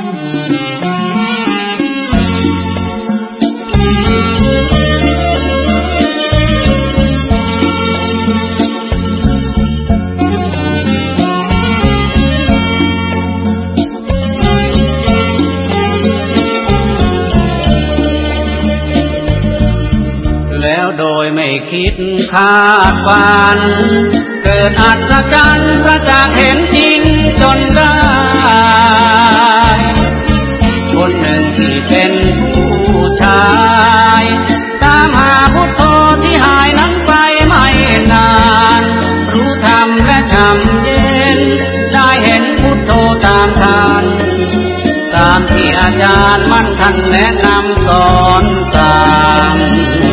แล้วโดยไม่คิดคาดฝันเกิดอัศจรรย์ประจักษ์เห็นจริงจนได้คนหนึ่งที่เป็นผู้ชายตามหาพุทโธที่หายนั้นไปไม่นานรู้ธรรมและทำเย็นได้เห็นพุทโธตามทันตามที่อาจารย์มั่นท่านแนะนำสอนสั่ง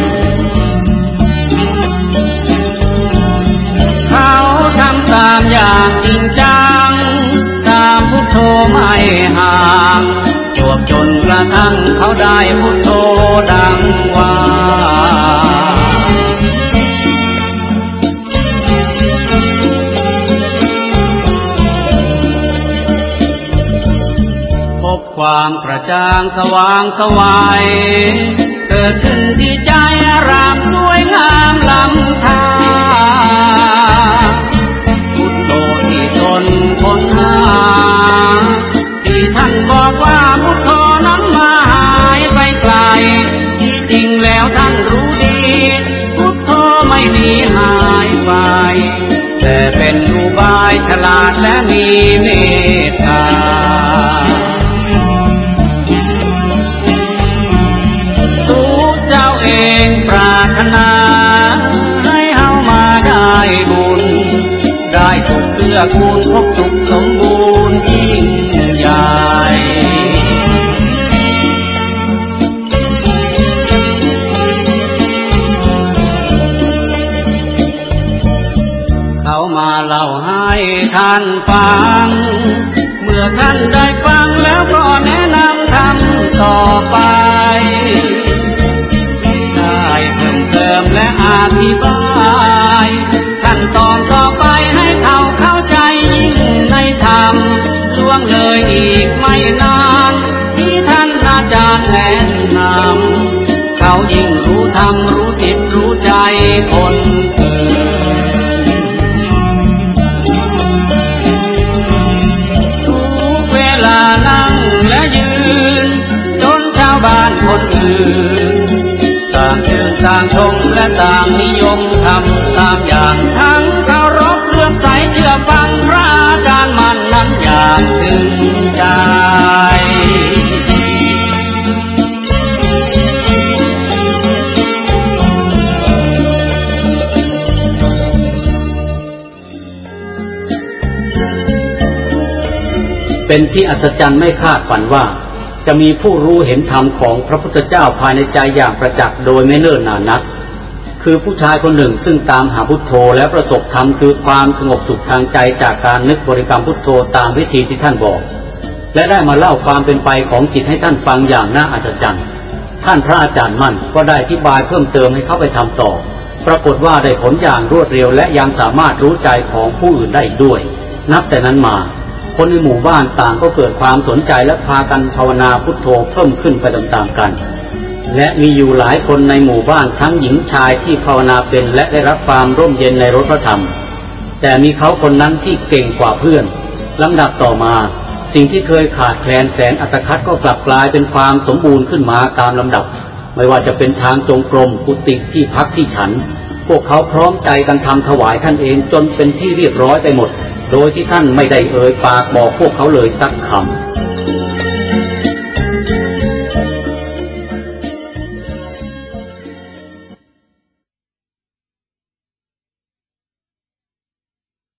เขาทำตามอย่างจริงจังตามพุทโธไม่ห่างจวบจนกระทั่งเขาได้พุทโธดังว่าพบความกระจ่างสว่างไสวเกิดขึ้นที่ใจอารามสวยงามล้ำค่าพุทโธที่ตนค้นหาที่ท่านบอกว่าพุทโธนั้นมาหายไปไกลที่จริงแล้วท่านรู้ดีพุทโธไม่มีหายไปแต่เป็นอุบายฉลาดและมีเมตตาเจ้าเองปรารถนาให้เฮามาได้บุญได้สุขเกื้อกูลพบสุขสมบูรณ์ยิ่งใหญ่เขามาเล่าให้ท่านฟังเมื่อท่านได้ฟังแล้วก็แนะนำทำต่อไปเติมและอธิบายขั้นตอนต่อไปให้เขาเข้าใจยิ่งในธรรมล่วงเลยอีกไม่นานที่ท่านอาจารย์แนะนำเขายิ่งรู้ธรรมรู้จิตรู้ใจคนเกิดทุกเวลานั่งและยืนจนชาวบ้านคนอื่นต่างชื่นต่างชมและต่างนิยมทำตามอย่างทั้งเคารพเลื่อมใสเชื่อฟังพระอาจารย์มั่นนั้นอย่างถึงใจเป็นที่อัศจรรย์ไม่คาดฝันว่าจะมีผู้รู้เห็นธรรมของพระพุทธเจ้าภายในใจอย่างประจักษ์โดยไม่เนิ่นนานนักคือผู้ชายคนหนึ่งซึ่งตามหาพุทโธและประสบธรรมคือความสงบสุขทางใจจากการนึกบริกรรมพุทโธตามวิธีที่ท่านบอกและได้มาเล่าความเป็นไปของจิตให้ท่านฟังอย่างน่าอัศจรรย์ท่านพระอาจารย์มั่นก็ได้อธิบายเพิ่มเติมให้เขาไปทำต่อปรากฏว่าได้ผลอย่างรวดเร็วและยังสามารถรู้ใจของผู้อื่นได้ด้วยนับแต่นั้นมาคนในหมู่บ้านต่างก็เกิดความสนใจและพากันภาวนาพุทโธเพิ่มขึ้นไปตามๆกันและมีอยู่หลายคนในหมู่บ้านทั้งหญิงชายที่ภาวนาเป็นและได้รับความร่มเย็นในรสพระธรรมแต่มีเขาคนนั้นที่เก่งกว่าเพื่อนลำดับต่อมาสิ่งที่เคยขาดแคลนแสนอัตคัดก็กลับกลายเป็นความสมบูรณ์ขึ้นมาตามลำดับไม่ว่าจะเป็นทางจงกรมกุฏิที่พักที่ฉันพวกเขาพร้อมใจกันทำถวายท่านเองจนเป็นที่เรียบร้อยไปหมดโดยที่ท่านไม่ได้เอ่ยปากบอกพวกเขาเลยสักค